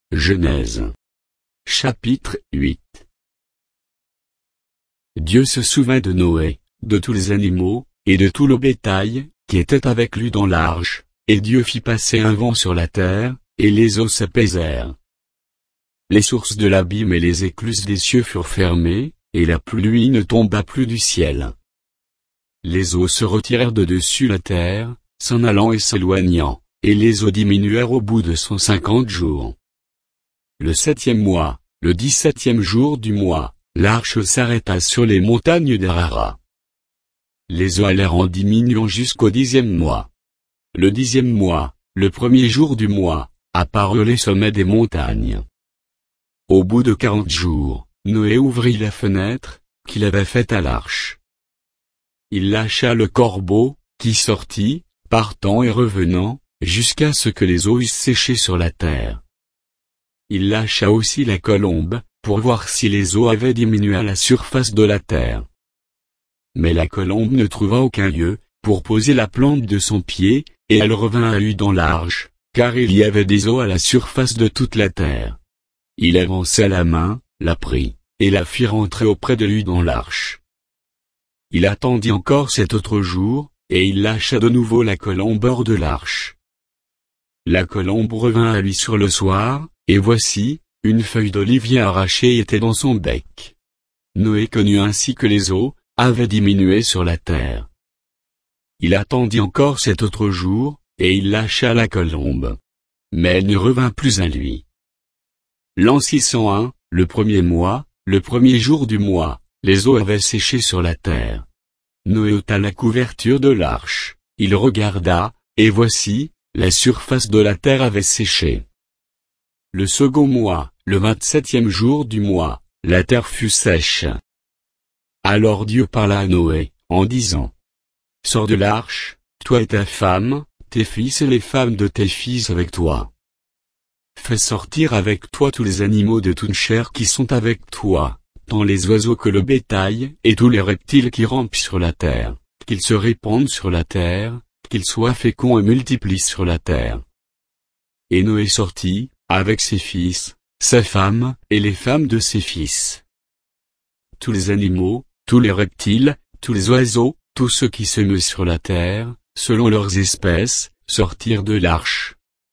Genèse. Chapitre 8. Dieu se souvint de Noé, de tous les animaux, et de tout le bétail, qui était avec lui dans l'arche, et Dieu fit passer un vent sur la terre, et les eaux s'apaisèrent. Les sources de l'abîme et les écluses des cieux furent fermées, et la pluie ne tomba plus du ciel. Les eaux se retirèrent de dessus la terre, s'en allant et s'éloignant, et les eaux diminuèrent au bout de 150 jours. Le 7e mois, le 17e jour du mois, l'arche s'arrêta sur les montagnes d'Ararat. Les eaux allèrent en diminuant jusqu'au 10e mois. Le 10e mois, le 1er jour du mois, apparurent les sommets des montagnes. Au bout de 40 jours, Noé ouvrit la fenêtre, qu'il avait faite à l'arche. Il lâcha le corbeau, qui sortit, partant et revenant, jusqu'à ce que les eaux eussent séché sur la terre. Il lâcha aussi la colombe, pour voir si les eaux avaient diminué à la surface de la terre. Mais la colombe ne trouva aucun lieu, pour poser la plante de son pied, et elle revint à lui dans l'arche, car il y avait des eaux à la surface de toute la terre. Il avança la main, la prit, et la fit rentrer auprès de lui dans l'arche. Il attendit encore cet autre jour, et il lâcha de nouveau la colombe hors de l'arche. La colombe revint à lui sur le soir, et voici, une feuille d'olivier arrachée était dans son bec. Noé connut ainsi que les eaux avaient diminué sur la terre. Il attendit encore cet autre jour, et il lâcha la colombe. Mais elle ne revint plus à lui. L'an 601, le 1er mois, le 1er jour du mois, les eaux avaient séché sur la terre. Noé ôta la couverture de l'arche, il regarda, et voici, la surface de la terre avait séché. Le second mois, le 27e jour du mois, la terre fut sèche. Alors Dieu parla à Noé, en disant: Sors de l'arche, toi et ta femme, tes fils et les femmes de tes fils avec toi. Fais sortir avec toi tous les animaux de toute chair qui sont avec toi, tant les oiseaux que le bétail, et tous les reptiles qui rampent sur la terre, qu'ils se répandent sur la terre, qu'ils soient féconds et multiplient sur la terre. Et Noé sortit, avec ses fils, sa femme, et les femmes de ses fils. Tous les animaux, tous les reptiles, tous les oiseaux, tous ceux qui se meuvent sur la terre, selon leurs espèces, sortirent de l'arche.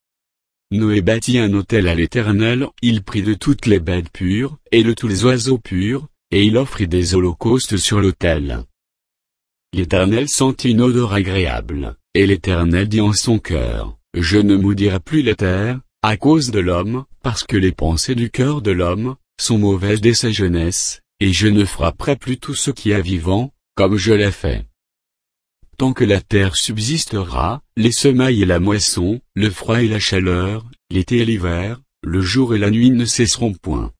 Noé bâtit un autel à l'Éternel, il prit de toutes les bêtes pures, et de tous les oiseaux purs, et il offrit des holocaustes sur l'autel. L'Éternel sentit une odeur agréable, et l'Éternel dit en son cœur: Je ne maudirai plus la terre, à cause de l'homme, parce que les pensées du cœur de l'homme sont mauvaises dès sa jeunesse, et je ne frapperai plus tout ce qui est vivant, comme je l'ai fait. Tant que la terre subsistera, les semailles et la moisson, le froid et la chaleur, l'été et l'hiver, le jour et la nuit ne cesseront point.